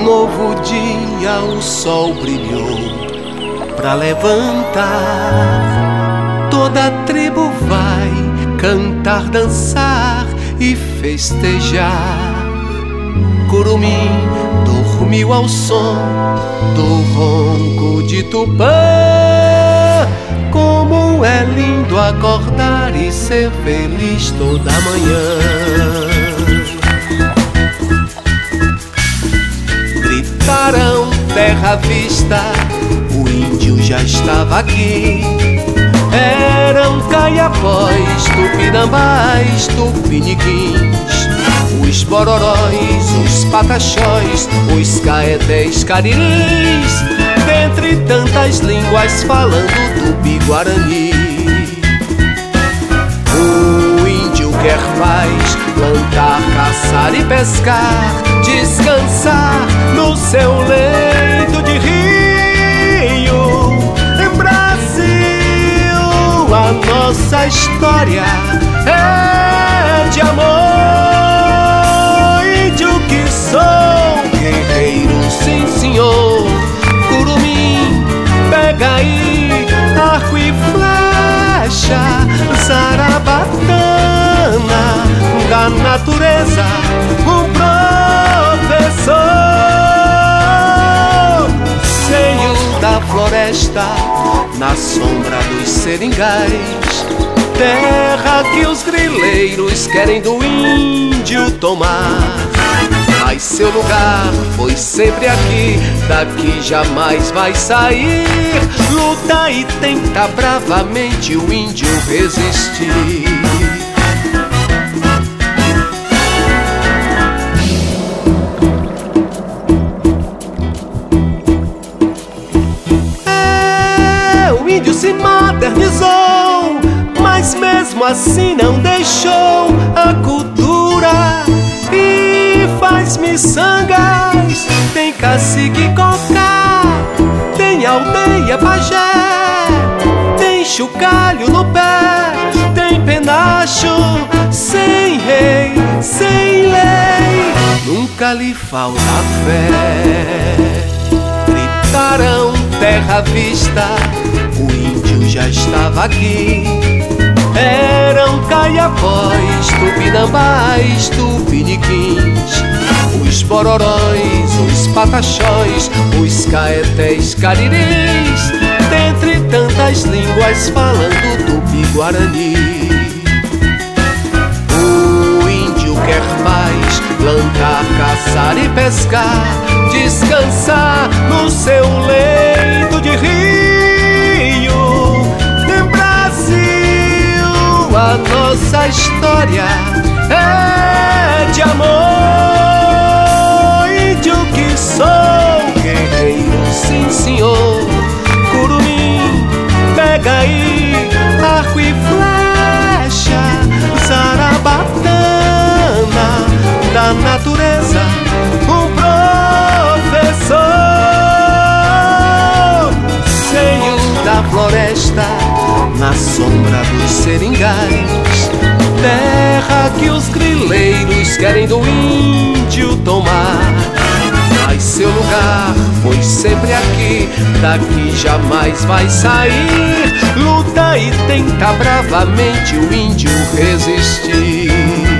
novo dia o sol brilhou pra levantar. Toda a tribo vai cantar, dançar e festejar. Curumim dormiu ao som do ronco de Tupã. Como é lindo acordar e ser feliz toda manhã. Gritaram terra à vista, o índio já estava aqui. Eram caiapós, tupinambás, tupiniquins, os bororóis, os pataxós, os caetés, cariris, dentre tantas línguas falando tupi-guarani. O índio quer paz, plantar, caçar e pescar, descansar no seu leito de rio. Brasil, a nossa história é de amor. Índio que sou, guerreiro, sim senhor. Curumim, pega aí arco e flecha, zarabatana da natureza, um professor. Seio da floresta, na sombra dos seringais, terra que os grileiros querem do índio tomar. Mas seu lugar foi sempre aqui, daqui jamais vai sair. Luta e tenta bravamente o índio resistir. O índio se modernizou, mas mesmo assim não deixou a cultura. E faz miçangas, tem cacique cocá, tem aldeia pajé, tem chocalho no pé, tem penacho, sem rei, sem lei, nunca lhe falta fé. Gritaram terra à vista, o índio já estava aqui. Eram caiapós, tupinambás, tupiniquins, os bororóis, os pataxós, os caetés, cariris, dentre tantas línguas falando tupi-guarani. O índio quer paz, plantar, caçar e pescar, descansar no seu leito de rio. Brasil, a nossa história é de amor. Índio que sou, guerreiro, sim senhor. Curumim, pega aí arco e flecha, zarabatana da natureza, um professor. Seio da floresta, na sombra dos seringais, terra que os grileiros querem do índio tomar. Mas seu lugar foi sempre aqui, daqui jamais vai sair. Luta e tenta bravamente o índio resistir.